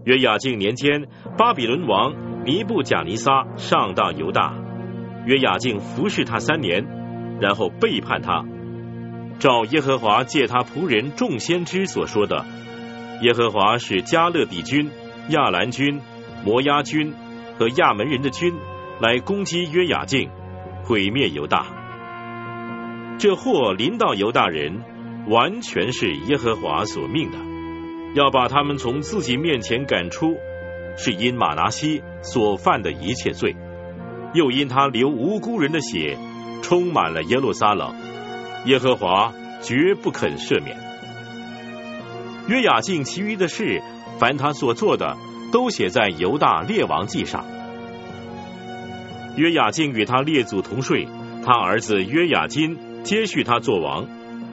约雅敬年间，巴比伦王尼布甲尼撒上到犹大，约雅敬服侍他3年，然后背叛他。照耶和华借他仆人众先知所说的，耶和华使加勒底军、亚兰军、摩押军和亚门人的军来攻击约雅敬，毁灭犹大。这祸临到犹大人，完全是耶和华所命的，要把他们从自己面前赶出，是因马拿西所犯的一切罪，又因他流无辜人的血，充满了耶路撒冷，耶和华绝不肯赦免。约雅敬其余的事，凡他所做的，都写在犹大列王记上。约雅敬与他列祖同睡，他儿子约雅金接续他做王。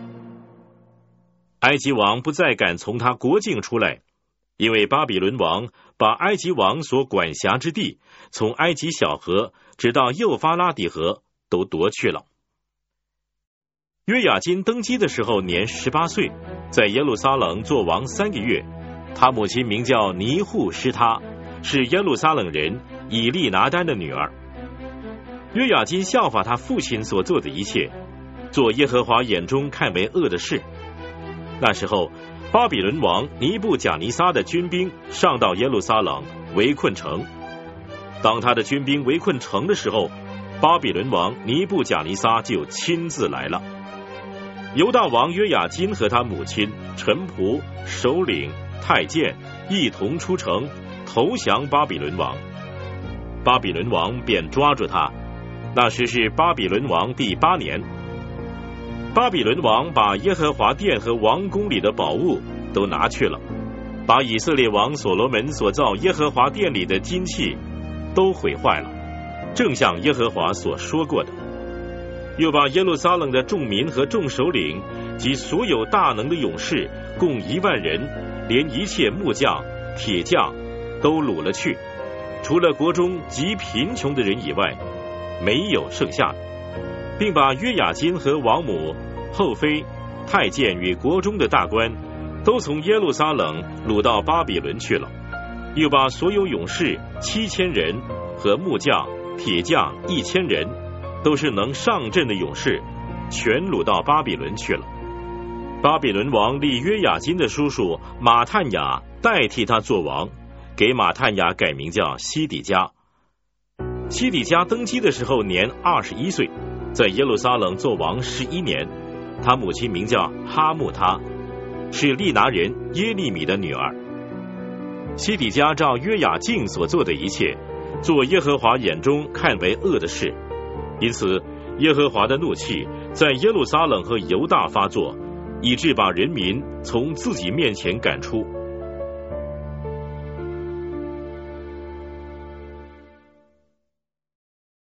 埃及王不再敢从他国境出来，因为巴比伦王把埃及王所管辖之地，从埃及小河直到幼发拉底河都夺去了。约雅金登基的时候年18岁，在耶路撒冷做王3个月。他母亲名叫尼户施他，是耶路撒冷人以利拿单的女儿。约雅金效法他父亲所做的一切，做耶和华眼中看为恶的事。那时候，巴比伦王尼布甲尼撒的军兵上到耶路撒冷，围困城。当他的军兵围困城的时候，巴比伦王尼布甲尼撒就亲自来了。犹大王约雅金和他母亲、臣仆、首领、太监一同出城投降巴比伦王。巴比伦王便抓住他，那时是巴比伦王第8年。巴比伦王把耶和华殿和王宫里的宝物都拿去了，把以色列王所罗门所造耶和华殿里的金器都毁坏了，正像耶和华所说过的。又把耶路撒冷的众民和众首领及所有大能的勇士共1万人，连一切木匠、铁匠都掳了去，除了国中极贫穷的人以外，没有剩下的，并把约雅金和王母、后妃、太监与国中的大官都从耶路撒冷掳到巴比伦去了。又把所有勇士7000人和木匠、铁匠1000人，都是能上阵的勇士，全掳到巴比伦去了。巴比伦王立约雅金的叔叔马探雅代替他做王，给马探雅改名叫西底家。西底家登基的时候年21岁，在耶路撒冷做王11年。他母亲名叫哈木他，是利拿人耶利米的女儿。西底家照约雅敬所做的一切，做耶和华眼中看为恶的事，因此耶和华的怒气在耶路撒冷和犹大发作，以致把人民从自己面前赶出。